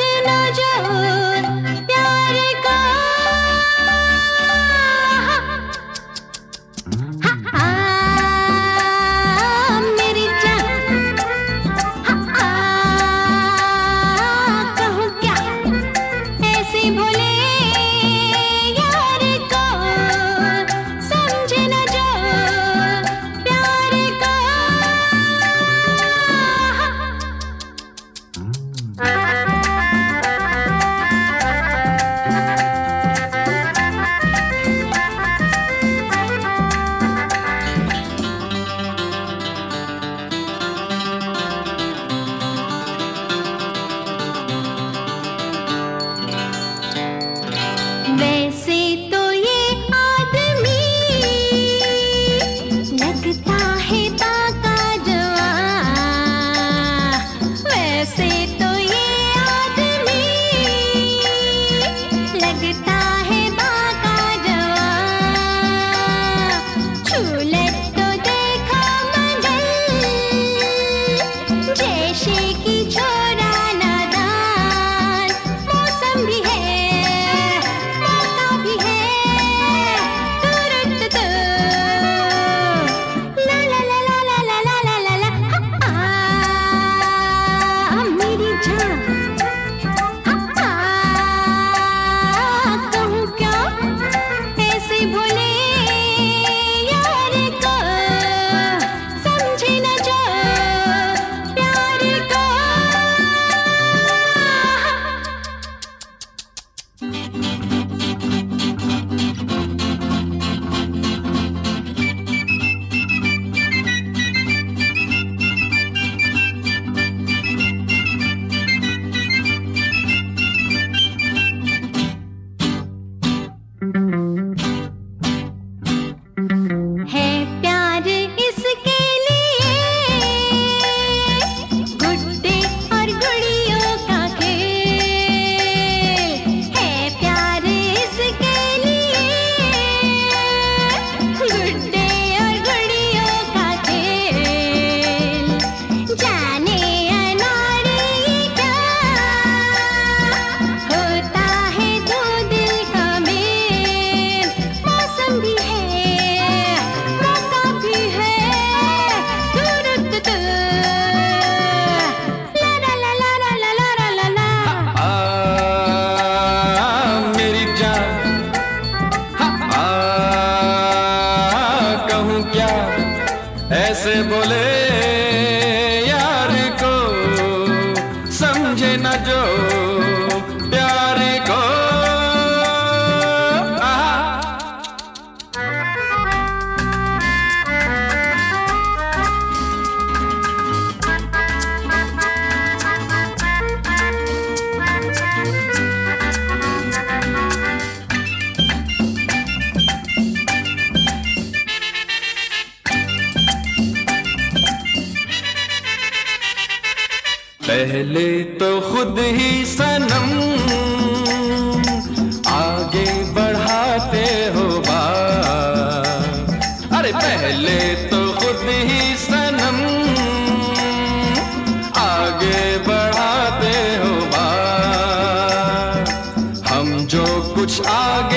समझना जो प्यार को। मेरी जान, कहूँ क्या ऐसे भोले यार को, समझना जो प्यार को। वैसे तो ये आदमी लगता है बाका जवां। वैसे तो ये आदमी लगता है बाका जवां। झूले तो देखा मगर जैसे कि छोरा नादान। मौसम भी है, मौका भी है, तुरंत तो ला ला ला ला ला ला ला ला ला ला। मेरी जान, कहूँ क्या ऐसे भोले यार को, समझे न जो प्यार को। है प्यार इसके लिए गुड्डे और गुड़ियों का खेल। है प्यार इसके लिए गुड्डे और गुड़ियों का खेल। जाने अनाड़ी क्या होता है दो दिल का मेल। मौसम भी है, मौका भी है, तुरंत तो ला ला ला ला ला ला ला ला ला। मेरी जान, कहूँ क्या ऐसे बोले यार को, समझे न जो प्यार को। पहले तो खुद ही सनम आगे बढ़ाते हो बात। अरे पहले तो खुद ही सनम आगे बढ़ाते हो बात। हम जो कुछ आगे